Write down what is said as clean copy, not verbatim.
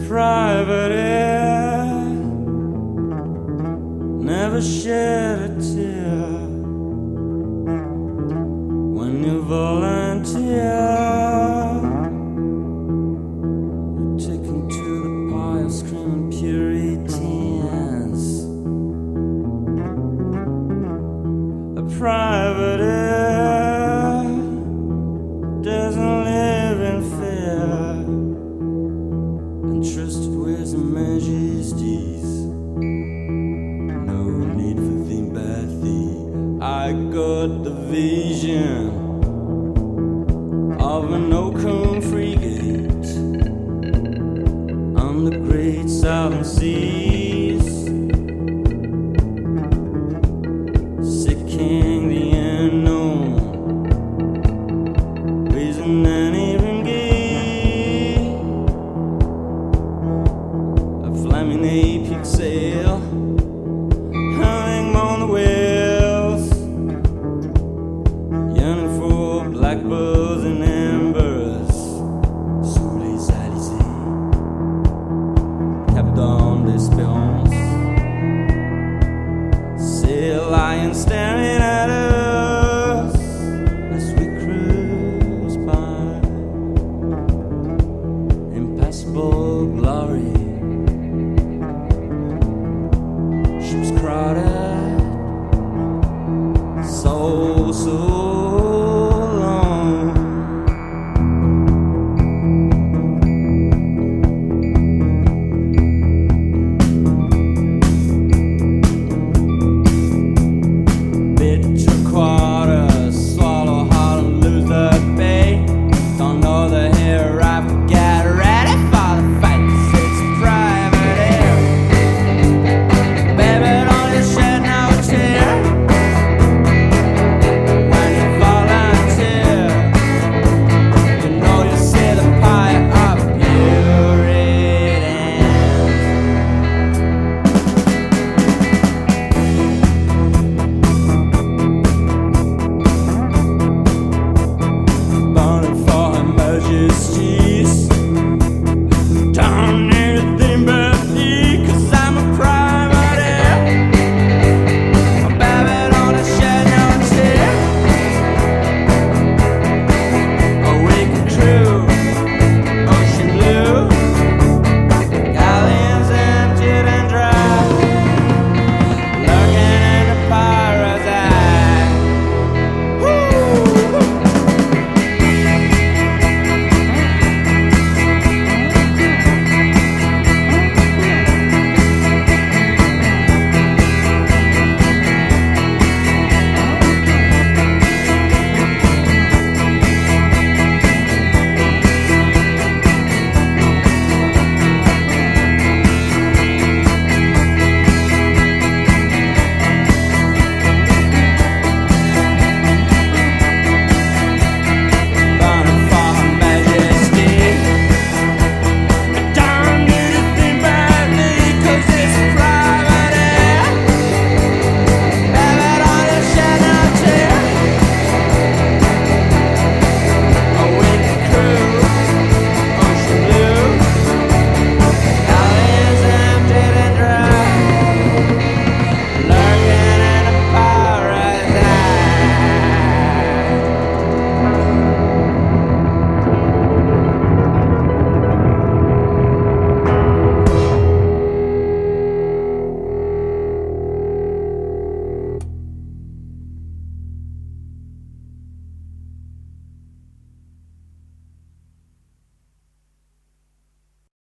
private air, never shed a tear when you volunteer. You're taken to the pile of screaming Puritans. A private air doesn't live in fear, entrusted with some majesties. No need for sympathy. I got the vision of an oaken frigate on the great southern seas, seeking the unknown, raising any ringgit, a flaming epic sail hung on the whales, yearning for blackbirds and embers sous les alizés, Captain d'Espérance, sail lion staring at us as we cruise by. Impassable glory, ships crowded